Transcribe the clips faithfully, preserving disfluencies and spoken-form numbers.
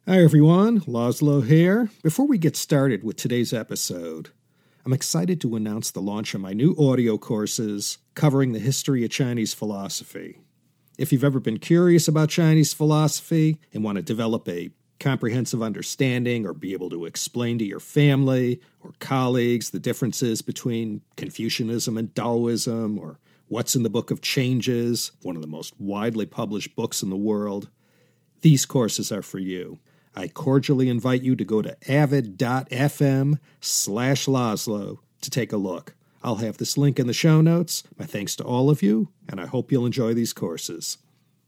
Hi everyone, Laszlo here. Before we get started with today's episode, I'm excited to announce the launch of my new audio courses covering the history of Chinese philosophy. If you've ever been curious about Chinese philosophy and want to develop a comprehensive understanding or be able to explain to your family or colleagues the differences between Confucianism and Taoism, or what's in the Book of Changes, one of the most widely published books in the world, these courses are for you. I cordially invite you to go to avid.fm slash Laszlo to take a look. I'll have this link in the show notes. My thanks to all of you, and I hope you'll enjoy these courses.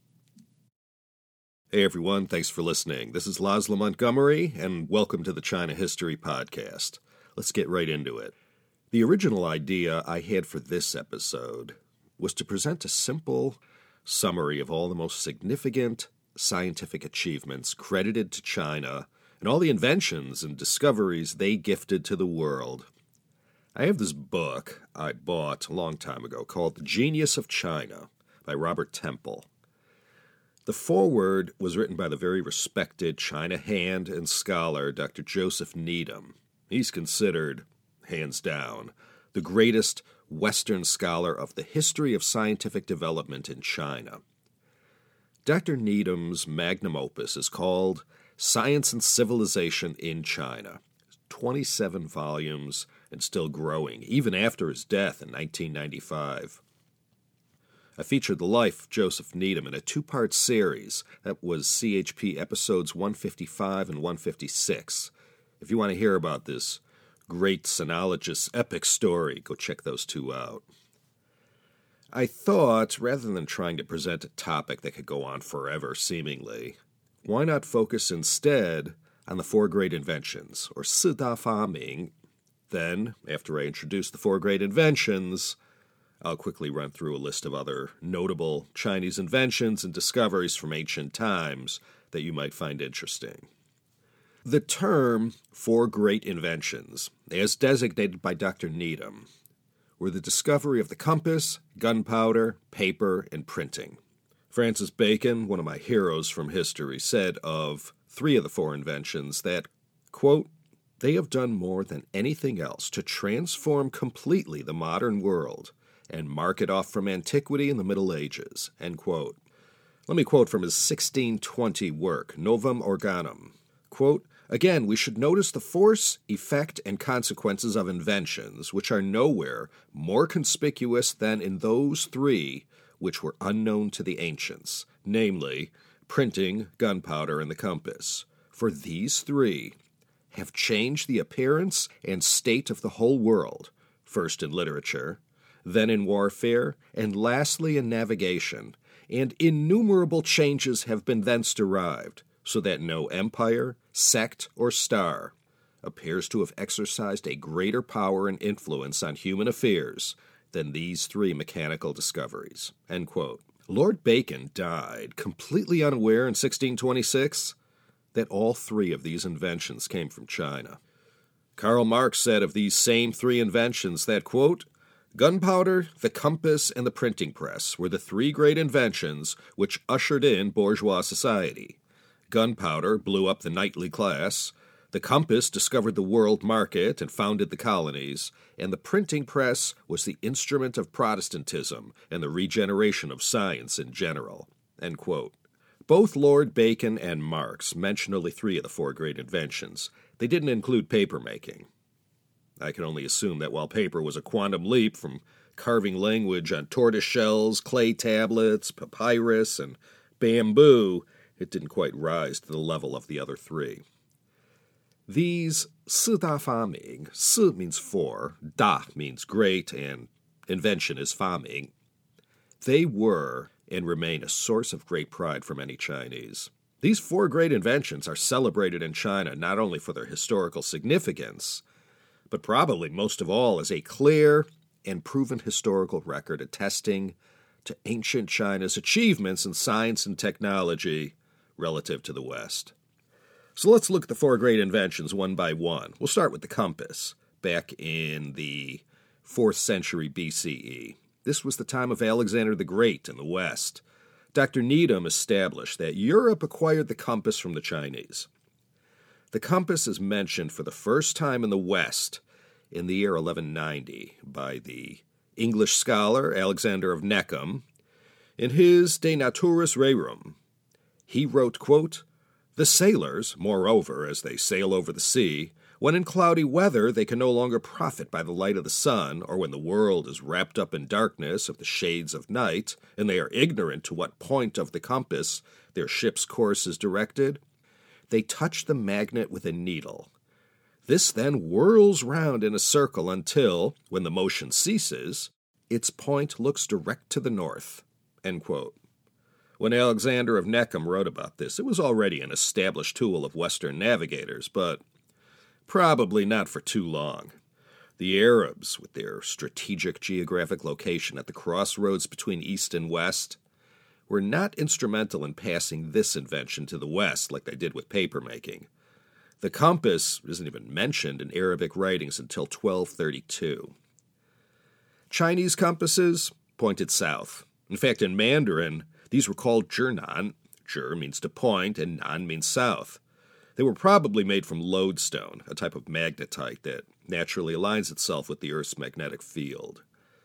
Hey everyone, thanks for listening. This is Laszlo Montgomery, and welcome to the China History Podcast. Let's get right into it. The original idea I had for this episode was to present a simple summary of all the most significant scientific achievements credited to China and all the inventions and discoveries they gifted to the world. I have this book I bought a long time ago called The Genius of China by Robert Temple. The foreword was written by the very respected China hand and scholar Doctor Joseph Needham. He's considered, hands down, the greatest Western scholar of the history of scientific development in China. Doctor Needham's magnum opus is called Science and Civilization in China. twenty-seven volumes and still growing, even after his death in nineteen ninety-five. I featured the life of Joseph Needham in a two-part series that was C H P episodes one fifty-five and one fifty-six. If you want to hear about this great sinologist's epic story, go check those two out. I thought, rather than trying to present a topic that could go on forever, seemingly, why not focus instead on the four great inventions, or 四大发明. Then, after I introduce the four great inventions, I'll quickly run through a list of other notable Chinese inventions and discoveries from ancient times that you might find interesting. The term four great inventions, as designated by Doctor Needham, were the discovery of the compass, gunpowder, paper, and printing. Francis Bacon, one of my heroes from history, said of three of the four inventions that, quote, "They have done more than anything else to transform completely the modern world and mark it off from antiquity and the Middle Ages," end quote. Let me quote from his sixteen twenty work, Novum Organum. Quote, "Again, we should notice the force, effect, and consequences of inventions, which are nowhere more conspicuous than in those three which were unknown to the ancients, namely, printing, gunpowder, and the compass. For these three have changed the appearance and state of the whole world, first in literature, then in warfare, and lastly in navigation, and innumerable changes have been thence derived, so that no empire, sect, or star appears to have exercised a greater power and influence on human affairs than these three mechanical discoveries." End quote. Lord Bacon died completely unaware in sixteen twenty-six that all three of these inventions came from China. Karl Marx said of these same three inventions that, quote, "Gunpowder, the compass, and the printing press were the three great inventions which ushered in bourgeois society. Gunpowder blew up the knightly class, the compass discovered the world market and founded the colonies, and the printing press was the instrument of Protestantism and the regeneration of science in general." End quote. Both Lord Bacon and Marx mention only three of the four great inventions. They didn't include paper-making. I can only assume that while paper was a quantum leap from carving language on tortoise shells, clay tablets, papyrus, and bamboo, it didn't quite rise to the level of the other three. These 四大发明, 四 means four, 大 means great, and invention is 发明. They were and remain a source of great pride for many Chinese. These four great inventions are celebrated in China not only for their historical significance, but probably most of all as a clear and proven historical record attesting to ancient China's achievements in science and technology relative to the West. So let's look at the four great inventions one by one. We'll start with the compass, back in the fourth century B C E. This was the time of Alexander the Great in the West. Doctor Needham established that Europe acquired the compass from the Chinese. The compass is mentioned for the first time in the West in the year eleven ninety by the English scholar Alexander of Neckham in his De Naturis Rerum. He wrote, quote, "The sailors, moreover, as they sail over the sea, when in cloudy weather they can no longer profit by the light of the sun, or when the world is wrapped up in darkness of the shades of night, and they are ignorant to what point of the compass their ship's course is directed, they touch the magnet with a needle. This then whirls round in a circle until, when the motion ceases, its point looks direct to the north." End quote. When Alexander of Neckham wrote about this, it was already an established tool of Western navigators, but probably not for too long. The Arabs, with their strategic geographic location at the crossroads between East and West, were not instrumental in passing this invention to the West like they did with papermaking. The compass isn't even mentioned in Arabic writings until twelve thirty-two. Chinese compasses pointed south. In fact, in Mandarin, these were called zhinan. Zhi means to point, and nan means south. They were probably made from lodestone, a type of magnetite that naturally aligns itself with the Earth's magnetic field.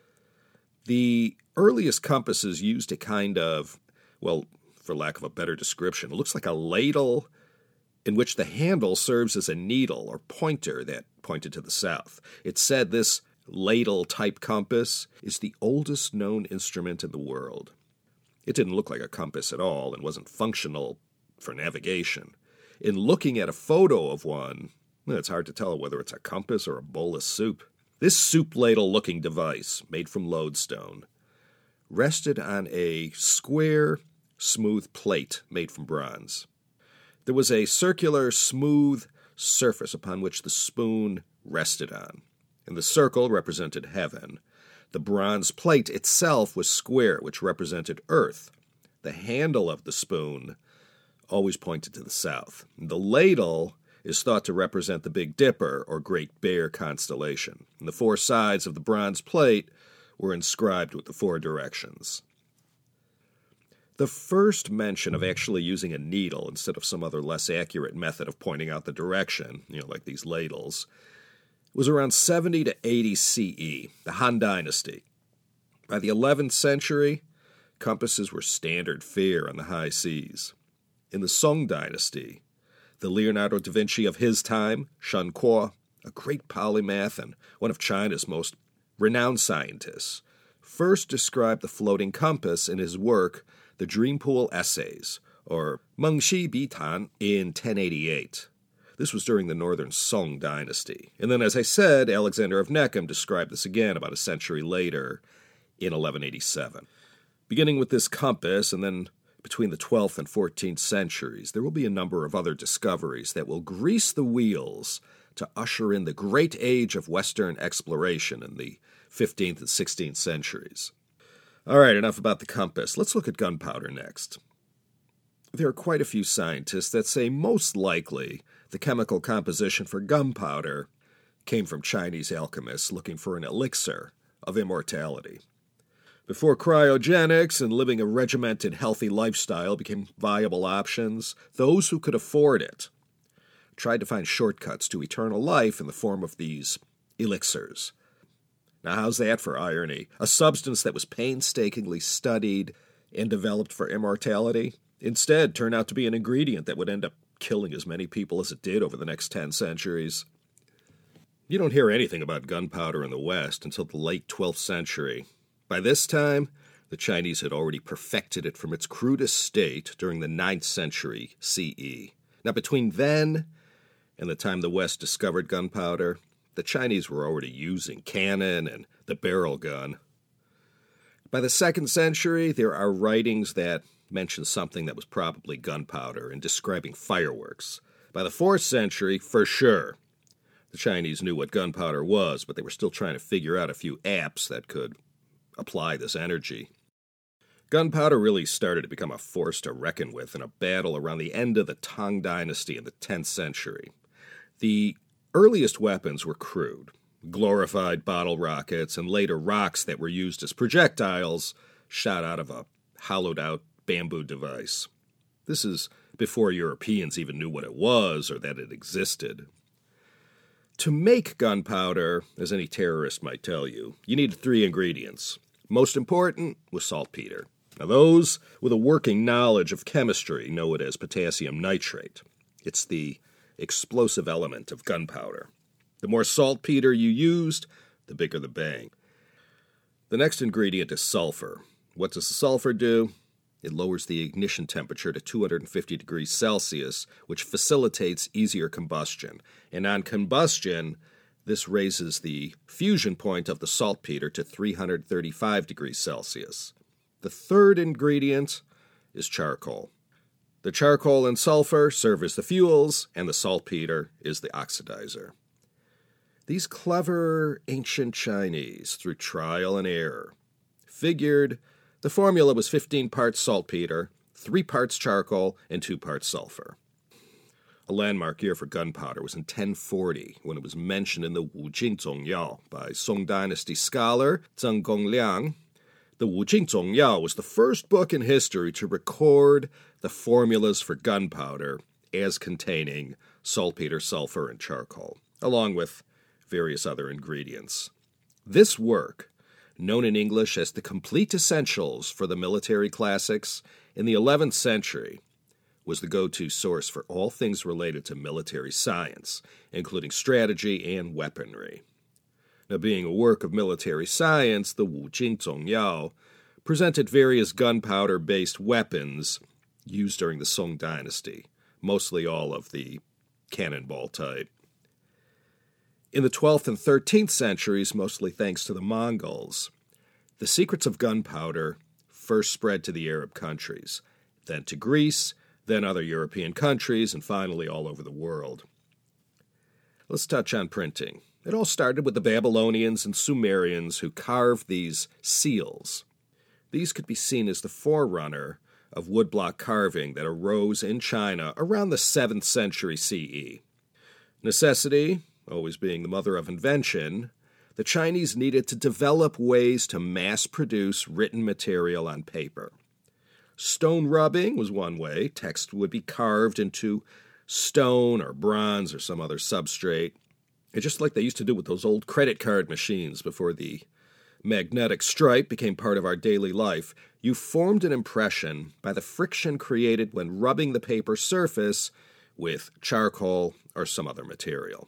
The earliest compasses used a kind of, well, for lack of a better description, it looks like a ladle in which the handle serves as a needle or pointer that pointed to the south. It's said this ladle-type compass is the oldest known instrument in the world. It didn't look like a compass at all and wasn't functional for navigation. In looking at a photo of one, well, it's hard to tell whether it's a compass or a bowl of soup. This soup ladle-looking device, made from lodestone, rested on a square, smooth plate made from bronze. There was a circular, smooth surface upon which the spoon rested on, and the circle represented heaven. The bronze plate itself was square, which represented earth. The handle of the spoon always pointed to the south. The ladle is thought to represent the Big Dipper or Great Bear constellation, and the four sides of the bronze plate were inscribed with the four directions. The first mention of actually using a needle instead of some other less accurate method of pointing out the direction, you know, like these ladles, was around seventy to eighty C E, the Han Dynasty. By the eleventh century, compasses were standard fare on the high seas. In the Song Dynasty, the Leonardo da Vinci of his time, Shen Kuo, a great polymath and one of China's most renowned scientists, first described the floating compass in his work, The Dreampool Essays, or Mengxi Bitan, in ten eighty-eight. This was during the Northern Song Dynasty. And then, as I said, Alexander of Neckham described this again about a century later in eleven eighty-seven. Beginning with this compass, and then between the twelfth and fourteenth centuries, there will be a number of other discoveries that will grease the wheels to usher in the great age of Western exploration in the fifteenth and sixteenth centuries. All right, enough about the compass. Let's look at gunpowder next. There are quite a few scientists that say most likely the chemical composition for gunpowder came from Chinese alchemists looking for an elixir of immortality. Before cryogenics and living a regimented, healthy lifestyle became viable options, those who could afford it tried to find shortcuts to eternal life in the form of these elixirs. Now, how's that for irony? A substance that was painstakingly studied and developed for immortality instead turned out to be an ingredient that would end up killing as many people as it did over the next ten centuries. You don't hear anything about gunpowder in the West until the late twelfth century. By this time, the Chinese had already perfected it from its crudest state during the ninth century C E. Now, between then and the time the West discovered gunpowder, the Chinese were already using cannon and the barrel gun. By the second century, there are writings that mention something that was probably gunpowder in describing fireworks. By the fourth century, for sure, the Chinese knew what gunpowder was, but they were still trying to figure out a few apps that could apply this energy. Gunpowder really started to become a force to reckon with in a battle around the end of the Tang Dynasty in the tenth century. The earliest weapons were crude, glorified bottle rockets, and later rocks that were used as projectiles shot out of a hollowed-out bamboo device. This is before Europeans even knew what it was or that it existed. To make gunpowder, as any terrorist might tell you, you needed three ingredients. Most important was saltpeter. Now those with a working knowledge of chemistry know it as potassium nitrate. It's the explosive element of gunpowder. The more saltpeter you used, the bigger the bang. The next ingredient is sulfur. What does the sulfur do? It lowers the ignition temperature to two hundred fifty degrees Celsius, which facilitates easier combustion. And on combustion, this raises the fusion point of the saltpeter to three hundred thirty-five degrees Celsius. The third ingredient is charcoal. The charcoal and sulfur serve as the fuels, and the saltpeter is the oxidizer. These clever ancient Chinese, through trial and error, figured the formula was fifteen parts saltpeter, three parts charcoal, and two parts sulfur. A landmark year for gunpowder was in ten forty, when it was mentioned in the Wu Jing Zong Yao by Song Dynasty scholar Zheng Gongliang. The Wu Jing Zong Yao was the first book in history to record the formulas for gunpowder as containing saltpeter, sulfur, and charcoal, along with various other ingredients. This work, known in English as the Complete Essentials for the Military Classics, in the eleventh century, was the go-to source for all things related to military science, including strategy and weaponry. Now, being a work of military science, the Wu Jing Zong Yao presented various gunpowder-based weapons used during the Song Dynasty, mostly all of the cannonball type. In the twelfth and thirteenth centuries, mostly thanks to the Mongols, the secrets of gunpowder first spread to the Arab countries, then to Greece, then other European countries, and finally all over the world. Let's touch on printing. It all started with the Babylonians and Sumerians who carved these seals. These could be seen as the forerunner of woodblock carving that arose in China around the seventh century C E. Necessity, always being the mother of invention, the Chinese needed to develop ways to mass-produce written material on paper. Stone rubbing was one way. Text would be carved into stone or bronze or some other substrate. It's just like they used to do with those old credit card machines before the magnetic stripe became part of our daily life. You formed an impression by the friction created when rubbing the paper surface with charcoal or some other material.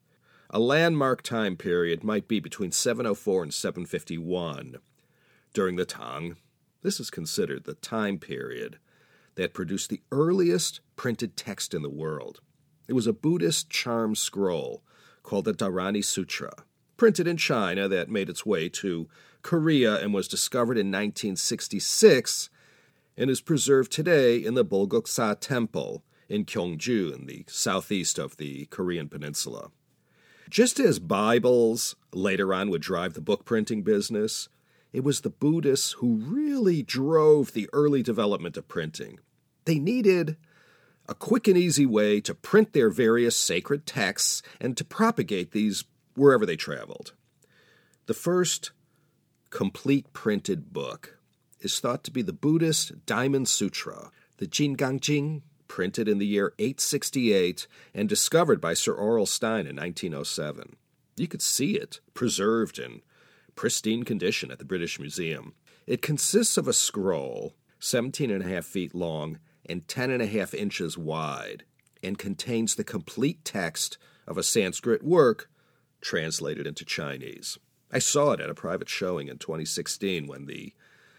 A landmark time period might be between seven oh four and seven fifty-one. During the Tang, this is considered the time period that produced the earliest printed text in the world. It was a Buddhist charm scroll called the Dharani Sutra, printed in China that made its way to Korea and was discovered in nineteen sixty-six and is preserved today in the Bulguksa Temple in Gyeongju in the southeast of the Korean peninsula. Just as Bibles later on would drive the book printing business, it was the Buddhists who really drove the early development of printing. They needed a quick and easy way to print their various sacred texts and to propagate these wherever they traveled. The first complete printed book is thought to be the Buddhist Diamond Sutra, the Jingangjing, printed in the year eight sixty-eight and discovered by Sir Aurel Stein in nineteen oh seven. You could see it preserved in pristine condition at the British Museum. It consists of a scroll seventeen and a half feet long and ten and a half inches wide and contains the complete text of a Sanskrit work translated into Chinese. I saw it at a private showing in twenty sixteen when the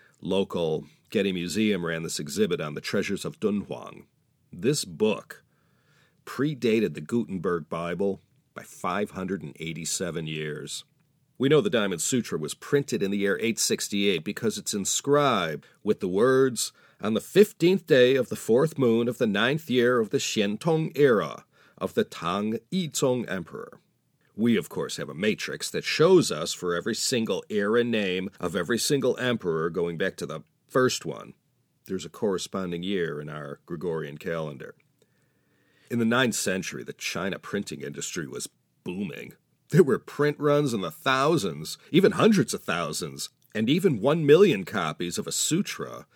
local Getty Museum ran this exhibit on the treasures of Dunhuang. This book predated the Gutenberg Bible by five hundred eighty-seven years. We know the Diamond Sutra was printed in the year eight sixty-eight because it's inscribed with the words, "On the fifteenth day of the fourth moon of the ninth year of the Xiantong era of the Tang Yizong Emperor." We, of course, have a matrix that shows us for every single era name of every single emperor going back to the first one. There's a corresponding year in our Gregorian calendar. In the ninth century, the China printing industry was booming. There were print runs in the thousands, even hundreds of thousands, and even one million copies of a sutra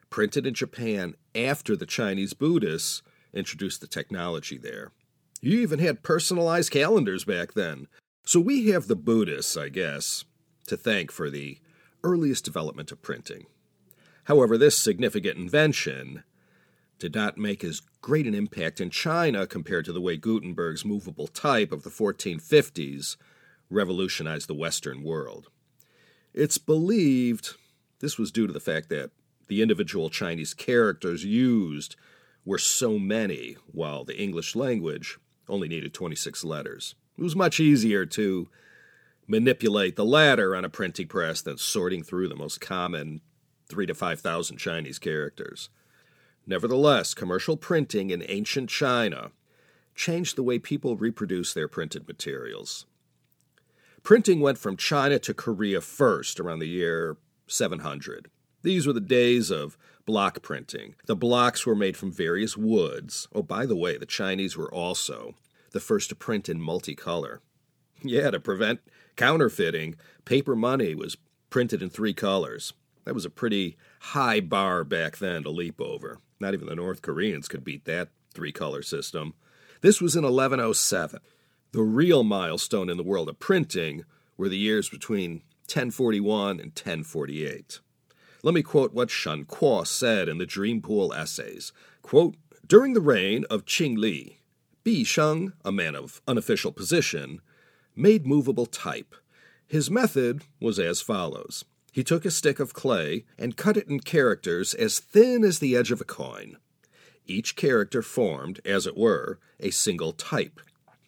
printed in Japan after the Chinese Buddhists introduced the technology there. You even had personalized calendars back then. So we have the Buddhists, I guess, to thank for the earliest development of printing. However, this significant invention did not make as great an impact in China compared to the way Gutenberg's movable type of the fourteen fifties revolutionized the Western world. It's believed this was due to the fact that the individual Chinese characters used were so many, while the English language only needed twenty-six letters. It was much easier to manipulate the latter on a printing press than sorting through the most common three to five thousand Chinese characters. Nevertheless, commercial printing in ancient China changed the way people reproduce their printed materials. Printing went from China to Korea first around the year seven hundred. These were the days of block printing. The blocks were made from various woods. Oh, by the way, the Chinese were also the first to print in multicolor. Yeah, to prevent counterfeiting, paper money was printed in three colors. That was a pretty high bar back then to leap over. Not even the North Koreans could beat that three-color system. This was in eleven oh seven. The real milestone in the world of printing were the years between ten forty-one and ten forty-eight. Let me quote what Shen Kuo said in the Dream Pool Essays. Quote, "During the reign of Qing Li, Bi Sheng, a man of unofficial position, made movable type. His method was as follows. He took a stick of clay and cut it in characters as thin as the edge of a coin. Each character formed, as it were, a single type.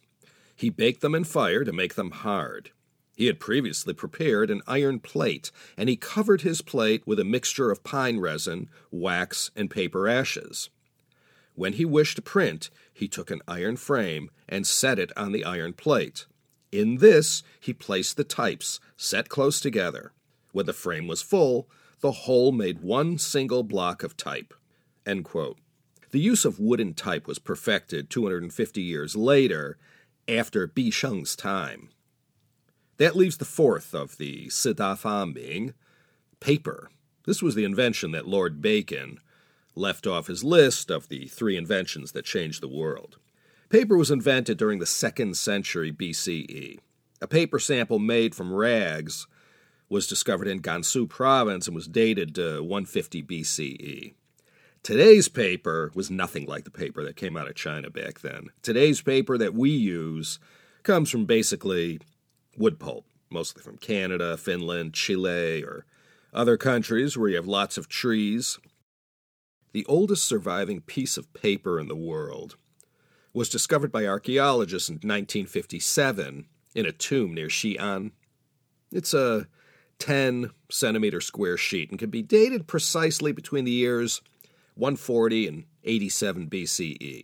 He baked them in fire to make them hard. He had previously prepared an iron plate, and he covered his plate with a mixture of pine resin, wax, and paper ashes. When he wished to print, he took an iron frame and set it on the iron plate. In this, he placed the types, set close together. When the frame was full, the whole made one single block of type." End quote. The use of wooden type was perfected two hundred fifty years later, after Bi Sheng's time. That leaves the fourth of the Sida Faming, paper. This was the invention that Lord Bacon left off his list of the three inventions that changed the world. Paper was invented during the second century B C E. A paper sample made from rags was discovered in Gansu province and was dated to one fifty B C E. Today's paper was nothing like the paper that came out of China back then. Today's paper that we use comes from basically wood pulp, mostly from Canada, Finland, Chile, or other countries where you have lots of trees. The oldest surviving piece of paper in the world was discovered by archaeologists in nineteen fifty-seven in a tomb near Xi'an. It's a ten centimeter square sheet and can be dated precisely between the years one forty and eighty-seven B C E.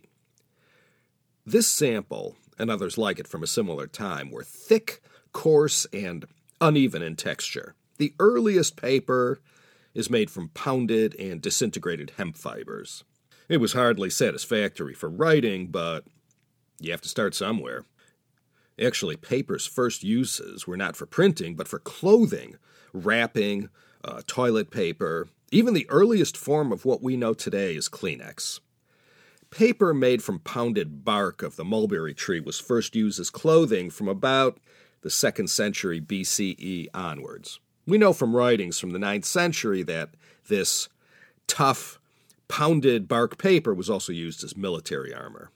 This sample, and others like it from a similar time, were thick, coarse, and uneven in texture. The earliest paper is made from pounded and disintegrated hemp fibers. It was hardly satisfactory for writing, but you have to start somewhere. Actually, paper's first uses were not for printing, but for clothing, wrapping, uh, toilet paper. Even the earliest form of what we know today is Kleenex. Paper made from pounded bark of the mulberry tree was first used as clothing from about the second century B C E onwards. We know from writings from the ninth century that this tough, pounded bark paper was also used as military armor.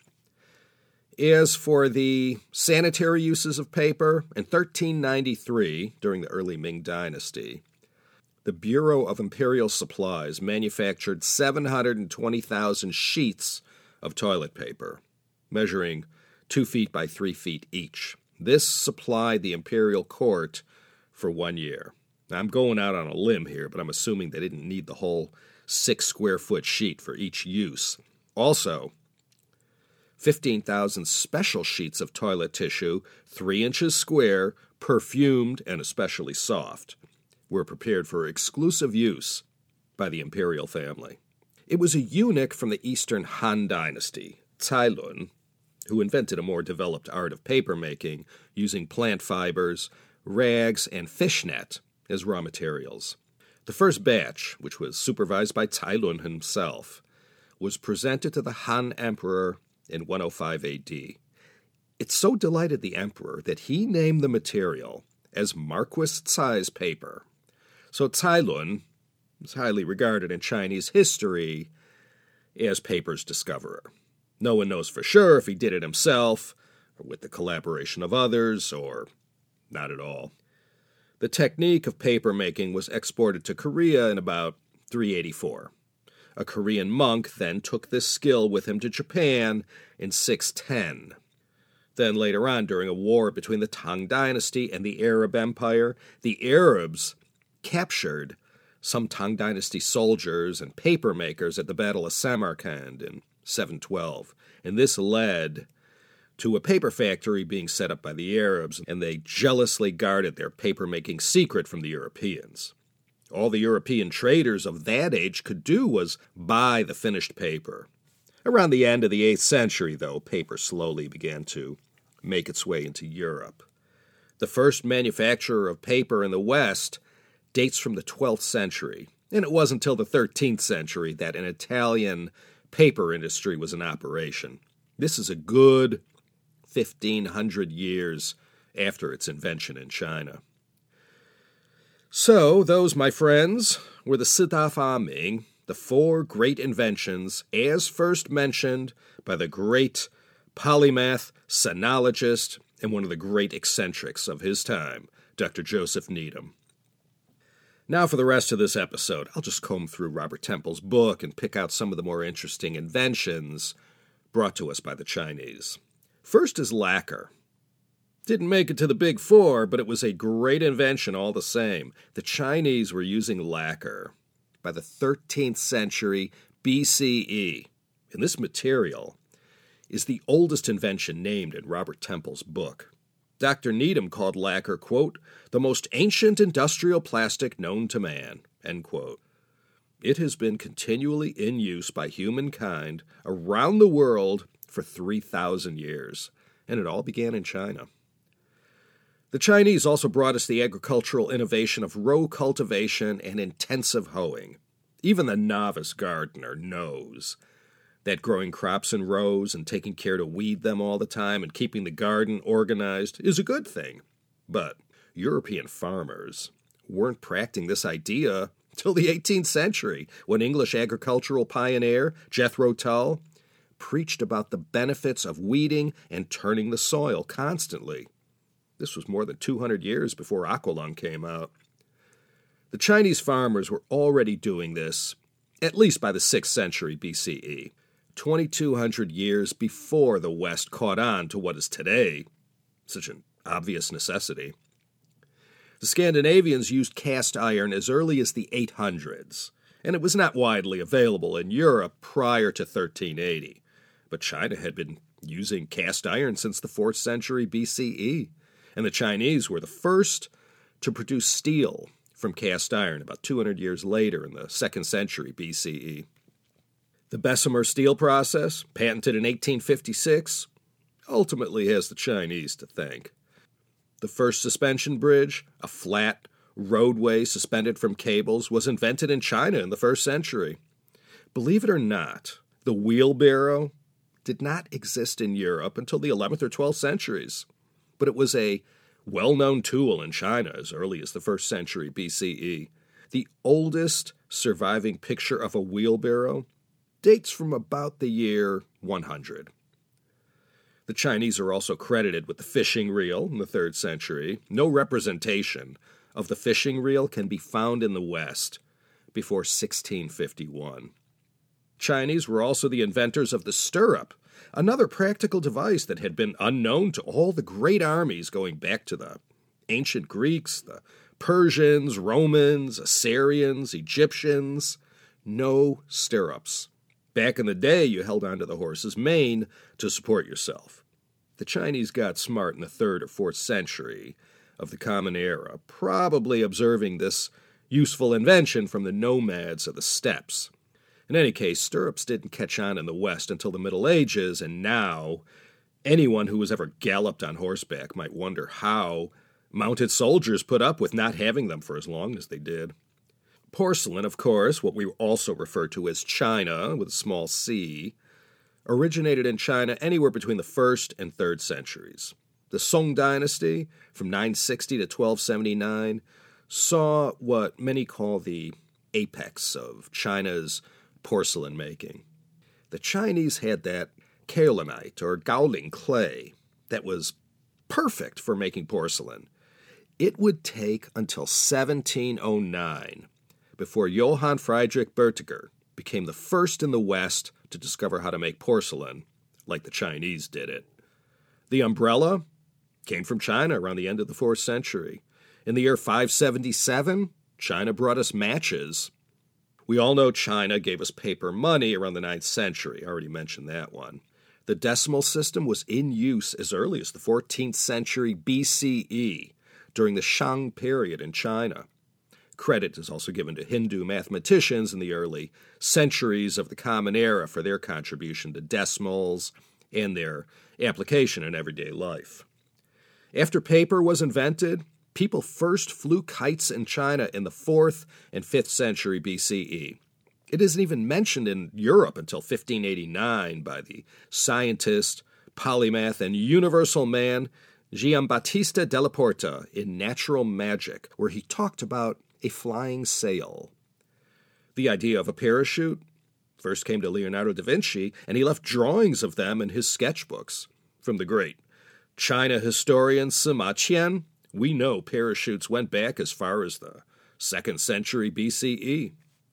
As for the sanitary uses of paper, in thirteen ninety-three, during the early Ming Dynasty, the Bureau of Imperial Supplies manufactured seven hundred twenty thousand sheets of toilet paper, measuring two feet by three feet each. This supplied the imperial court for one year. Now, I'm going out on a limb here, but I'm assuming they didn't need the whole six square foot sheet for each use. Also, fifteen thousand special sheets of toilet tissue, three inches square, perfumed, and especially soft, were prepared for exclusive use by the imperial family. It was a eunuch from the Eastern Han Dynasty, Cai Lun, who invented a more developed art of paper-making using plant fibers, rags, and fishnet as raw materials. The first batch, which was supervised by Cai Lun himself, was presented to the Han Emperor in one oh five A D. It so delighted the emperor that he named the material as Marquis Cai's paper. So Cai Lun is highly regarded in Chinese history as paper's discoverer. No one knows for sure if he did it himself, or with the collaboration of others, or not at all. The technique of paper making was exported to Korea in about three eighty-four. A Korean monk then took this skill with him to Japan in six ten. Then later on, during a war between the Tang Dynasty and the Arab Empire, the Arabs captured some Tang Dynasty soldiers and paper makers at the Battle of Samarkand in seven twelve, and this led to a paper factory being set up by the Arabs, and they jealously guarded their paper-making secret from the Europeans. All the European traders of that age could do was buy the finished paper. Around the end of the eighth century, though, paper slowly began to make its way into Europe. The first manufacturer of paper in the West dates from the twelfth century, and it wasn't until the thirteenth century that an Italian paper industry was in operation. This is a good fifteen hundred years after its invention in China. So, those, my friends, were the Sida Fa Ming, the four great inventions as first mentioned by the great polymath, sinologist, and one of the great eccentrics of his time, Doctor Joseph Needham. Now for the rest of this episode, I'll just comb through Robert Temple's book and pick out some of the more interesting inventions brought to us by the Chinese. First is lacquer. Didn't make it to the Big Four, but it was a great invention all the same. The Chinese were using lacquer by the thirteenth century B C E, and this material is the oldest invention named in Robert Temple's book. Doctor Needham called lacquer, quote, the most ancient industrial plastic known to man, end quote. It has been continually in use by humankind around the world for three thousand years, and it all began in China. The Chinese also brought us the agricultural innovation of row cultivation and intensive hoeing. Even the novice gardener knows that growing crops in rows and taking care to weed them all the time and keeping the garden organized is a good thing. But European farmers weren't practicing this idea till the eighteenth century, when English agricultural pioneer Jethro Tull preached about the benefits of weeding and turning the soil constantly. This was more than two hundred years before Aqualung came out. The Chinese farmers were already doing this, at least by the sixth century B C E, twenty-two hundred years before the West caught on to what is today such an obvious necessity. The Scandinavians used cast iron as early as the eight hundreds, and it was not widely available in Europe prior to thirteen eighty. But China had been using cast iron since the fourth century B C E, and the Chinese were the first to produce steel from cast iron about two hundred years later in the second century B C E. The Bessemer steel process, patented in eighteen fifty-six, ultimately has the Chinese to thank. The first suspension bridge, a flat roadway suspended from cables, was invented in China in the first century. Believe it or not, the wheelbarrow did not exist in Europe until the eleventh or twelfth centuries, but it was a well-known tool in China as early as the first century B C E. The oldest surviving picture of a wheelbarrow dates from about the year one hundred. The Chinese are also credited with the fishing reel in the third century. No representation of the fishing reel can be found in the West before sixteen fifty-one. Chinese were also the inventors of the stirrup, another practical device that had been unknown to all the great armies going back to the ancient Greeks, the Persians, Romans, Assyrians, Egyptians. No stirrups. Back in the day, you held onto the horse's mane to support yourself. The Chinese got smart in the third or fourth century of the Common Era, probably observing this useful invention from the nomads of the steppes. In any case, stirrups didn't catch on in the West until the Middle Ages, and now anyone who has ever galloped on horseback might wonder how mounted soldiers put up with not having them for as long as they did. Porcelain, of course, what we also refer to as China, with a small c, originated in China anywhere between the first and third centuries. The Song dynasty, from nine sixty to twelve seventy-nine, saw what many call the apex of China's porcelain making. The Chinese had that kaolinite, or Gaoling clay, that was perfect for making porcelain. It would take until seventeen oh nine before Johann Friedrich Berthiger became the first in the West to discover how to make porcelain, like the Chinese did it. The umbrella came from China around the end of the fourth century. In the year five seventy-seven, China brought us matches. We all know China gave us paper money around the ninth century. I already mentioned that one. The decimal system was in use as early as the fourteenth century B C E, during the Shang period in China. Credit is also given to Hindu mathematicians in the early centuries of the Common Era for their contribution to decimals and their application in everyday life. After paper was invented, people first flew kites in China in the fourth and fifth century B C E. It isn't even mentioned in Europe until fifteen eighty-nine by the scientist, polymath, and universal man Giambattista della Porta in Natural Magic, where he talked about a flying sail. The idea of a parachute first came to Leonardo da Vinci, and he left drawings of them in his sketchbooks. From the great China historian Sima Qian, we know parachutes went back as far as the second century B C E.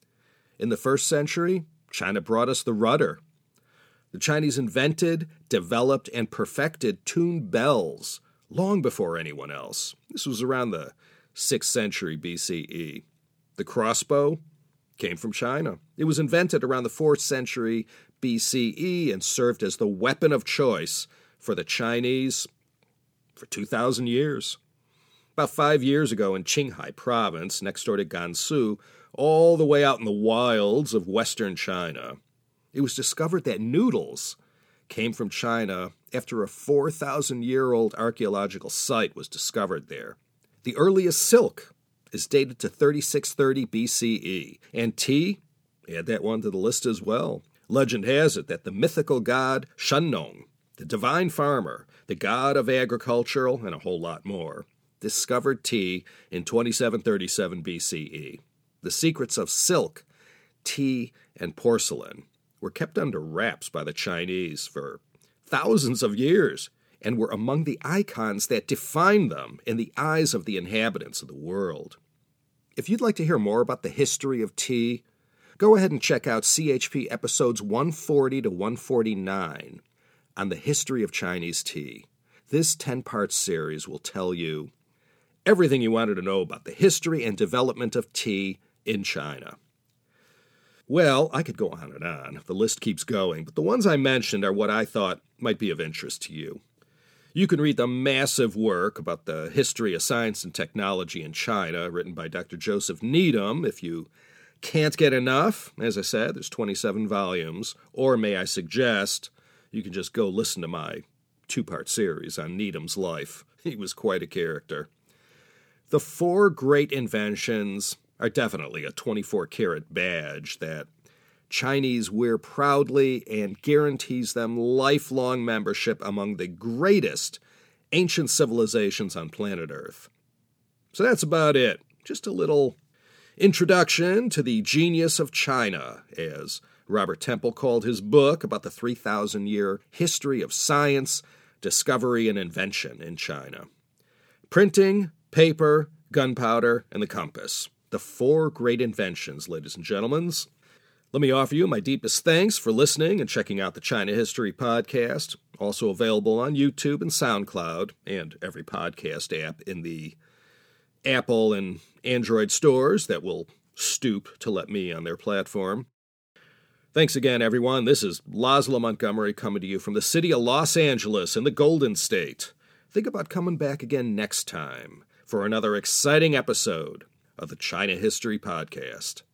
In the first century, China brought us the rudder. The Chinese invented, developed, and perfected tuned bells long before anyone else. This was around the sixth century B C E. The crossbow came from China. It was invented around the fourth century B C E and served as the weapon of choice for the Chinese for two thousand years. About five years ago in Qinghai province, next door to Gansu, all the way out in the wilds of western China, it was discovered that noodles came from China after a four thousand year old archaeological site was discovered there. The earliest silk is dated to thirty-six thirty B C E, and tea, add that one to the list as well. Legend has it that the mythical god Shennong, the divine farmer, the god of agriculture, and a whole lot more, discovered tea in twenty-seven thirty-seven B C E. The secrets of silk, tea, and porcelain were kept under wraps by the Chinese for thousands of years and were among the icons that defined them in the eyes of the inhabitants of the world. If you'd like to hear more about the history of tea, go ahead and check out C H P episodes one forty to one forty-nine on the history of Chinese tea. This ten-part series will tell you everything you wanted to know about the history and development of tea in China. Well, I could go on and on. The list keeps going, but the ones I mentioned are what I thought might be of interest to you. You can read the massive work about the history of science and technology in China, written by Doctor Joseph Needham, if you can't get enough. As I said, there's twenty-seven volumes. Or may I suggest, you can just go listen to my two-part series on Needham's life. He was quite a character. The four great inventions are definitely a twenty-four karat badge that Chinese wear proudly and guarantees them lifelong membership among the greatest ancient civilizations on planet Earth. So that's about it. Just a little introduction to the genius of China, as Robert Temple called his book about the three thousand year history of science, discovery, and invention in China. Printing, paper, gunpowder, and the compass. The four great inventions, ladies and gentlemen. Let me offer you my deepest thanks for listening and checking out the China History Podcast, also available on YouTube and SoundCloud, and every podcast app in the Apple and Android stores that will stoop to let me on their platform. Thanks again, everyone. This is Laszlo Montgomery coming to you from the city of Los Angeles in the Golden State. Think about coming back again next time for another exciting episode of the China History Podcast.